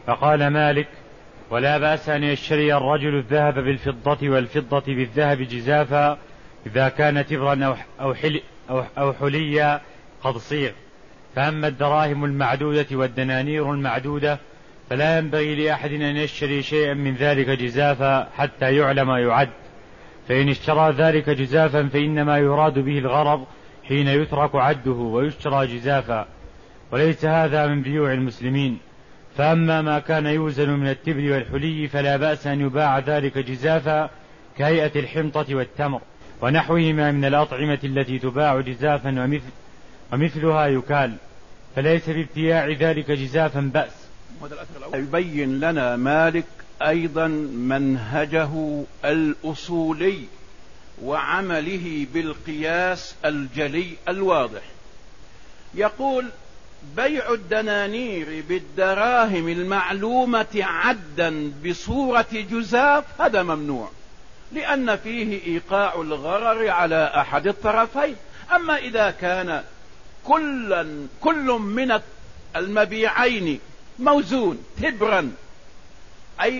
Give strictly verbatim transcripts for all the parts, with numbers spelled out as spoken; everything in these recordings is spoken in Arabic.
فقال مالك: ولا بأس أن يشتري الرجل الذهب بالفضة والفضة بالذهب جزافا إذا كان تبرا أو, حل أو, أو حليا قد صيغ. فأما الدراهم المعدودة والدنانير المعدودة فلا ينبغي لأحد أن يشتري شيئا من ذلك جزافا حتى يعلم يعد، فإن اشترى ذلك جزافا فإنما يراد به الغرض حين يترك عده ويشترى جزافا، وليس هذا من بيوع المسلمين. فأما ما كان يوزن من التبر والحلي فلا بأس أن يباع ذلك جزافا كهيئة الحنطة والتمر ونحوهما من الأطعمة التي تباع جزافا ومثل ومثلها يكال، فليس بابتياع ذلك جزافا بأس. يبين لنا مالك أيضا منهجه الأصولي وعمله بالقياس الجلي الواضح. يقول: بيع الدنانير بالدراهم المعلومة عدا بصورة جزاف هذا ممنوع، لأن فيه إيقاع الغرر على أحد الطرفين. أما إذا كان كل, كل من المبيعين موزون تبرا أي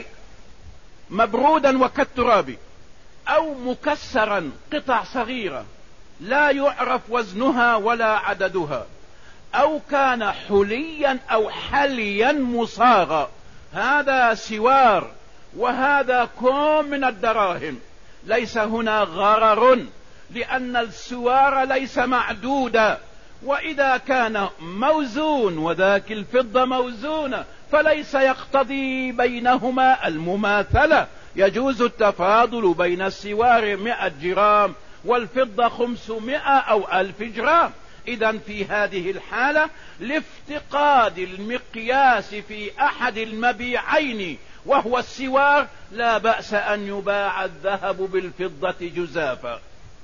مبرودا وكالتراب، أو مكسرا قطع صغيرة لا يعرف وزنها ولا عددها، أو كان حليا أو حليا مصاغا، هذا سوار وهذا كوم من الدراهم، ليس هنا غرر لأن السوار ليس معدودا. وإذا كان موزون وذاك الفضة موزونة فليس يقتضي بينهما المماثلة، يجوز التفاضل بين السوار مئة جرام والفضة خمسمائة أو ألف جرام. إذن في هذه الحالة لافتقاد المقياس في أحد المبيعين وهو السوار لا بأس أن يباع الذهب بالفضة جزافا.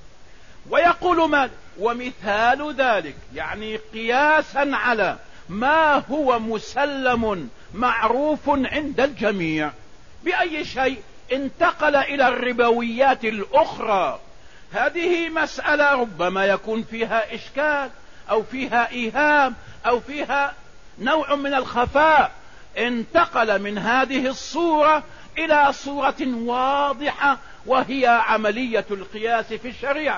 ويقول مالك: ومثال ذلك، يعني قياسا على ما هو مسلم معروف عند الجميع، بأي شيء انتقل إلى الربويات الأخرى. هذه مسألة ربما يكون فيها إشكال أو فيها إيهام أو فيها نوع من الخفاء، انتقل من هذه الصورة إلى صورة واضحة وهي عملية القياس في الشريعة.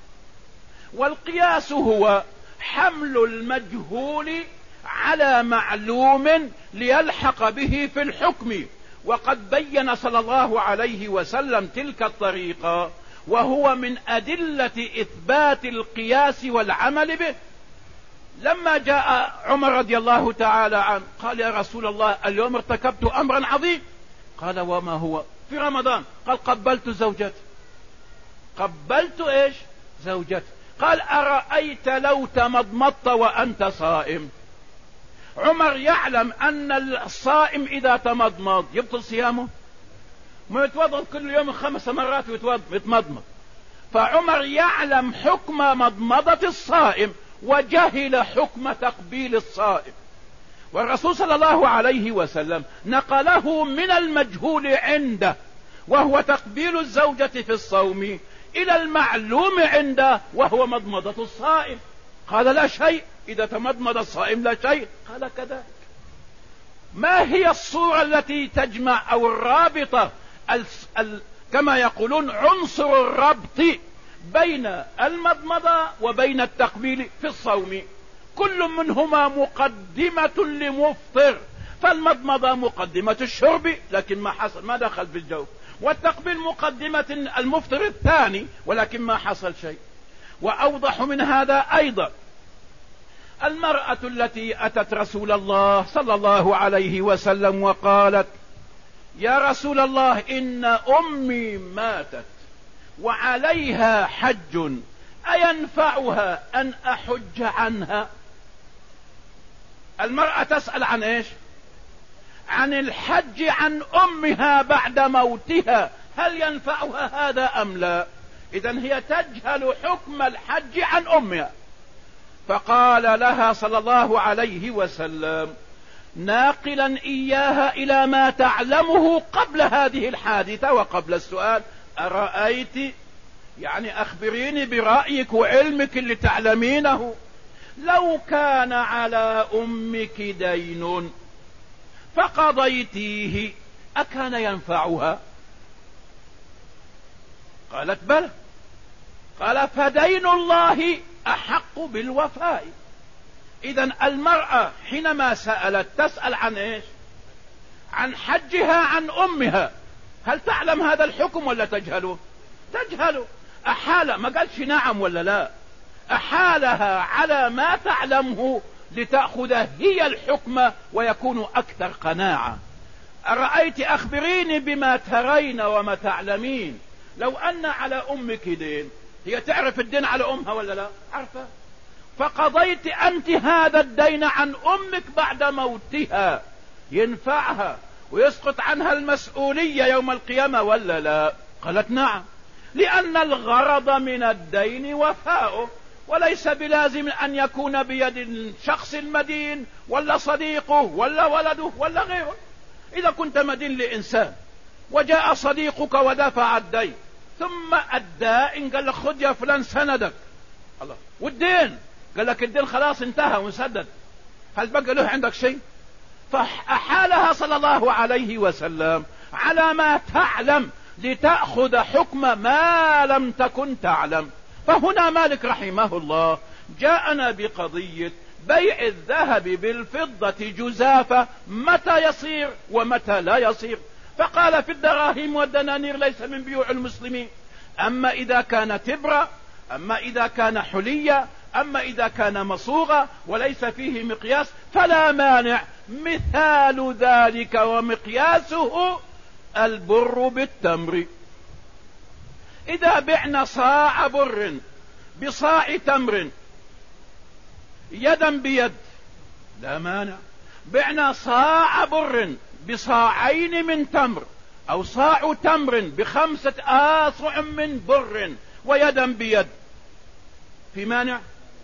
والقياس هو حمل المجهول على معلوم ليلحق به في الحكم، وقد بين صلى الله عليه وسلم تلك الطريقة، وهو من أدلة إثبات القياس والعمل به. لما جاء عمر رضي الله تعالى عنه قال: يا رسول الله، اليوم ارتكبت أمرا عظيم. قال: وما هو؟ في رمضان. قال: قبلت زوجتي. قبلت ايش؟ زوجتي. قال: أرأيت لو تمضمضت وأنت صائم؟ عمر يعلم أن الصائم إذا تمضمض يبطل صيامه، ما يتوضأ كل يوم خمس مرات يتمضمض. فعمر يعلم حكم مضمضة الصائم وجهل حكم تقبيل الصائم، والرسول صلى الله عليه وسلم نقله من المجهول عنده وهو تقبيل الزوجة في الصوم إلى المعلوم عنده وهو مضمضة الصائم. قال: لا شيء، إذا تمضمض الصائم لا شيء. قال: كذلك. ما هي الصورة التي تجمع أو الرابطة ال... ال... كما يقولون عنصر الربط بين المضمضة وبين التقبيل في الصوم؟ كل منهما مقدمة لمفطر، فالمضمضة مقدمة الشرب لكن ما حصل ما دخل في الجوف، والتقبيل مقدمة المفطر الثاني ولكن ما حصل شيء. وأوضح من هذا أيضا المرأة التي أتت رسول الله صلى الله عليه وسلم وقالت: يا رسول الله، إن أمي ماتت وعليها حج، أينفعها أن أحج عنها؟ المرأة تسأل عن إيش؟ عن الحج عن أمها بعد موتها، هل ينفعها هذا أم لا؟ إذن هي تجهل حكم الحج عن أمها. فقال لها صلى الله عليه وسلم ناقلا إياها إلى ما تعلمه قبل هذه الحادثة وقبل السؤال: أرأيت، يعني أخبريني برأيك وعلمك اللي تعلمينه، لو كان على أمك دين فقضيتيه أكان ينفعها؟ قالت بلى. قال فدين الله أحق بالوفاء. إذن المرأة حينما سألت تسأل عن إيش؟ عن حجها عن أمها. هل تعلم هذا الحكم ولا تجهله؟ تجهله. أحال، ما قالش نعم ولا لا، أحالها على ما تعلمه لتأخذ هي الحكم ويكون أكثر قناعة. أرأيت أخبريني بما ترين وما تعلمين. لو أن على أمك دين، هي تعرف الدين على أمها ولا لا؟ عارفة. فقضيت أنت هذا الدين عن أمك بعد موتها، ينفعها ويسقط عنها المسؤولية يوم القيامة ولا لا؟ قالت نعم، لأن الغرض من الدين وفاؤه، وليس بلازم أن يكون بيد شخص مدين ولا صديقه ولا ولده ولا غيره. إذا كنت مدين لإنسان وجاء صديقك ودفع الدين ثم الدائن قال لك خذ يا فلان سندك، الله، والدين قال لك الدين خلاص انتهى وسدد، هل بقى له عندك شيء؟ فأحالها صلى الله عليه وسلم على ما تعلم لتأخذ حكم ما لم تكن تعلم. فهنا مالك رحمه الله جاءنا بقضية بيع الذهب بالفضة جزافة، متى يصير ومتى لا يصير. فقال في الدراهم والدنانير ليس من بيوع المسلمين. أما إذا كان تبرة، أما إذا كان حلية، أما إذا كان مصوغة وليس فيه مقياس فلا مانع. مثال ذلك ومقياسه البر بالتمر. إذا بعنا صاع بر بصاع تمر يدا بيد لا مانع. بعنا صاع بر بصاعين من تمر أو صاع تمر بخمسة آصع من بر ويدا بيد، في مانع؟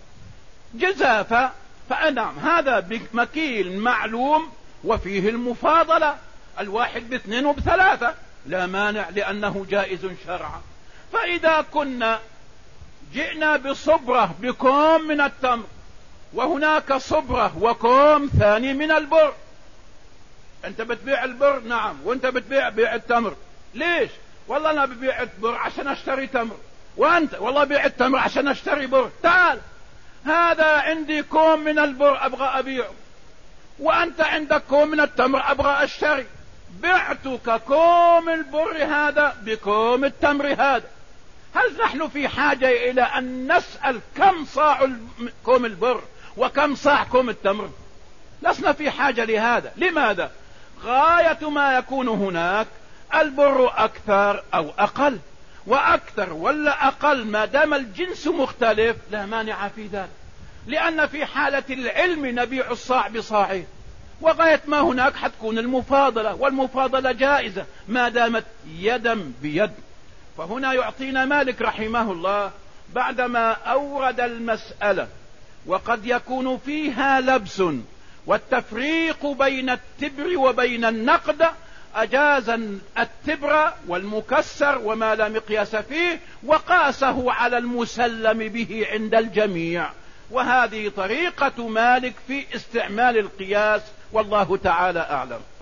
جزافة. فأنعم هذا بمكيل معلوم وفيه المفاضلة، الواحد باثنين وبثلاثة، لا مانع لأنه جائز شرعا. فإذا كنا جئنا بصبرة بكوم من التمر وهناك صبرة وكوم ثاني من البر، انت بتبيع البر نعم، وانت بتبيع بيع التمر. ليش؟ والله انا ببيع البر عشان اشتري تمر، وانت والله بيع التمر عشان اشتري بر. تعال، هذا عندي كوم من البر ابغى ابيعه، وانت عندك كوم من التمر ابغى اشتري. بعتك كوم البر هذا بكوم التمر هذا. هل نحن في حاجة الى ان نسأل كم صاع كوم البر وكم صاع كوم التمر؟ لسنا في حاجة لهذا. لماذا؟ غاية ما يكون هناك البر اكثر او اقل، واكثر ولا اقل ما دام الجنس مختلف لا مانع في ذلك، لان في حالة العلم نبيع الصاع بصاعين، وغاية ما هناك حتكون المفاضلة، والمفاضلة جائزة ما دامت يدا بيد. فهنا يعطينا مالك رحمه الله بعدما أورد المسألة وقد يكون فيها لبس والتفريق بين التبر وبين النقد، أجاز التبر والمكسر وما لا مقياس فيه وقاسه على المسلم به عند الجميع. وهذه طريقة مالك في استعمال القياس، والله تعالى أعلم.